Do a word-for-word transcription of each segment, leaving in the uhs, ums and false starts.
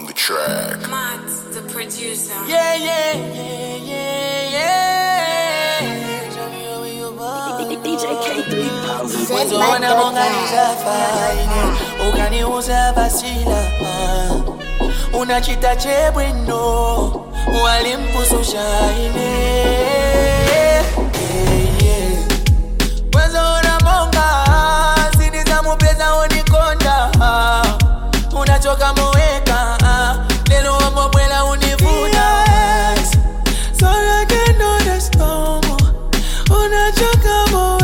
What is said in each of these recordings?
on the track. Matt, the producer. Yeah, yeah, yeah, yeah, yeah. D J K three thousand. Zona monganisha faine, ukaniuza basila. Unachita chebwendo, walimpuso shaine. Yeah, yeah. Wazona monga, siniza mupeza unikonda. Unachoka mweka, lelo wa mwela univuda. Yes, so I can know the storm. Unachoka mweka.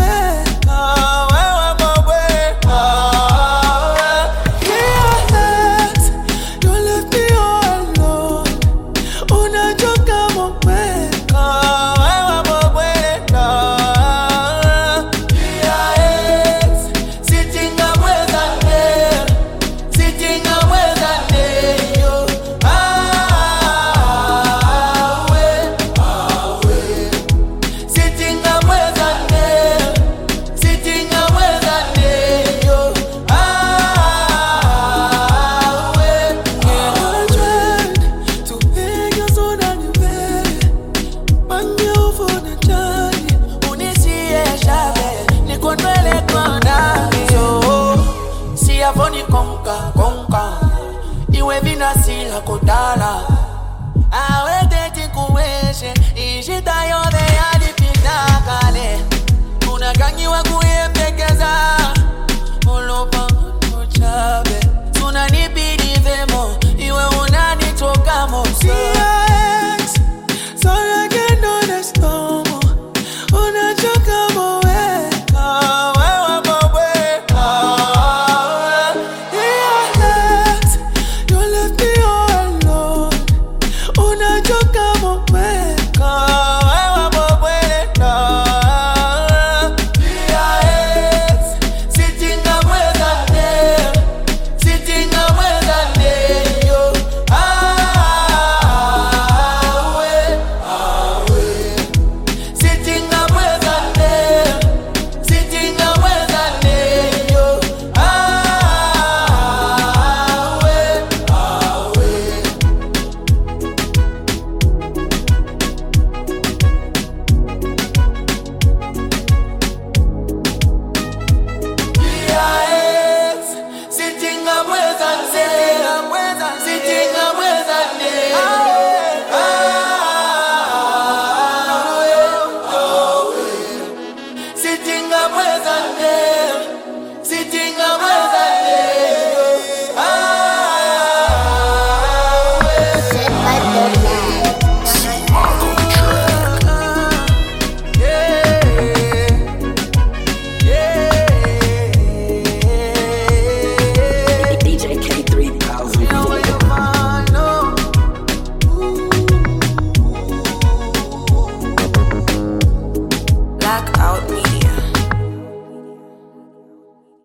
Sila kotala awe deti kuweshe ishita yode yadi pinakale unaganyiwa kuyembekeza